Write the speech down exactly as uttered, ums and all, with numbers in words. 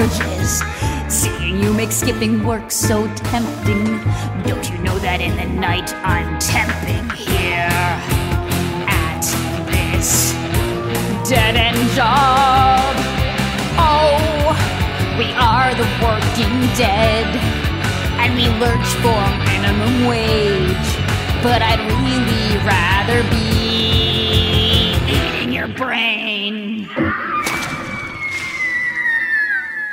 urges. Seeing you make skipping work so tempting. Don't you know that in the night I'm temping here at this dead-end job? Oh, we are the working dead, and we lurch for minimum wage. But I'd really rather be eating your brain.